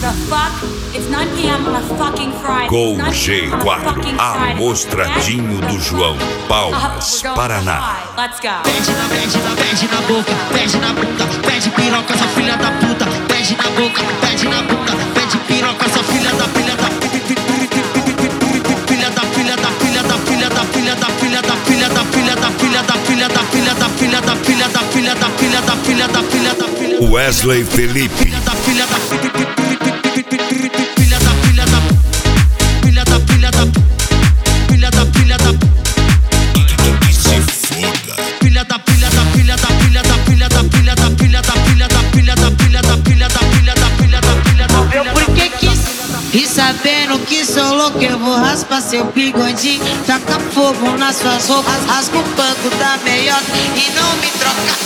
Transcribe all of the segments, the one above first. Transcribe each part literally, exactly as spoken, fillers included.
Gol G quatro, Amostradinho do João, Palmas, Paraná. Pede na, pede na, pede na boca, pede na bunda, pede piroca, essa filha da puta. Pede na boca, pede na bunda, pede piroca, essa filha da filha da filha da filha da filha da filha da filha da filha da filha da filha da filha da filha da filha da filha da filha da filha da filha da filha da filha da filha. Wesley Felipe. Da filha da filha da filha da filha da filha da filha da filha da filha da Se foda. filha da filha da filha da filha da filha da filha da filha da filha da filha da filha da filha da filha da filha da filha da filha. Porque quis e sabendo que sou louco, eu vou raspar seu bigodinho, tacar fogo nas suas roupas, rasga o banco da meiota e não me troca.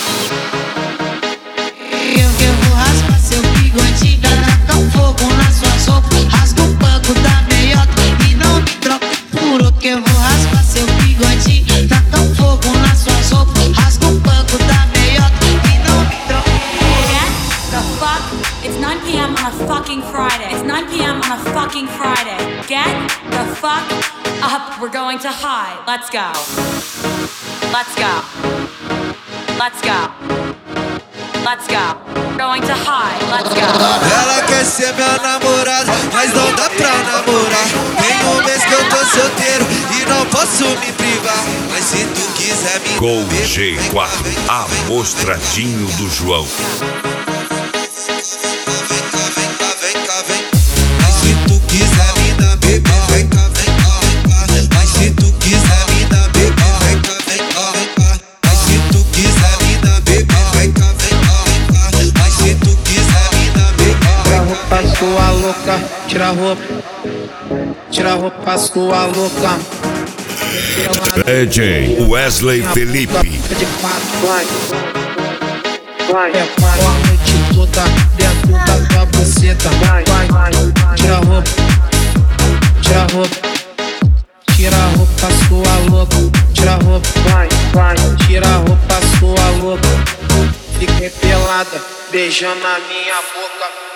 Eu, eu vou raspar seu bigodinho, tacar fogo nas suas roupas, rasga o banco da meiota e não me troca. Juro que eu vou raspar seu bigodinho, tacar fogo nas suas roupas, rasga o banco da meiota e não me troca. The fuck? It's nine p m on a fucking Friday. It's nine p m on a fucking Friday. Get the fuck up. We're going to high. Let's go. Let's go. Let's go. Let's go. Going to high. Let's go. Ela quer ser minha namorada, mas não dá pra namorar. Tem um mês que eu tô solteiro e não posso me privar. Mas se tu quiser me Gol G quatro, Amostradinho do João. Sua louca, tira a roupa, tira a roupa, sua louca. D J Wesley Felipe. De quatro, vai, vai, é a noite toda dentro da tua buceta. Vai, vai, tira a roupa, tira a roupa, tira a roupa, sua louca, tira a roupa, vai, vai, tira a roupa, sua louca. Fiquei pelada, beijando a minha boca.